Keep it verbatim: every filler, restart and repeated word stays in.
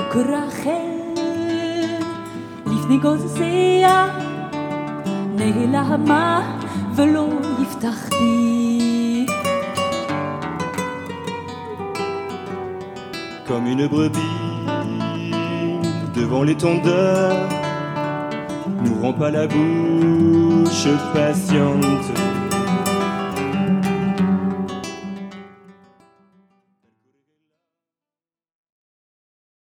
Kurachel לפני גוזע נעלמה ולא יפתח בי. Comme une brebis devant les tondeurs, n'ouvrant pas la bouche patiente,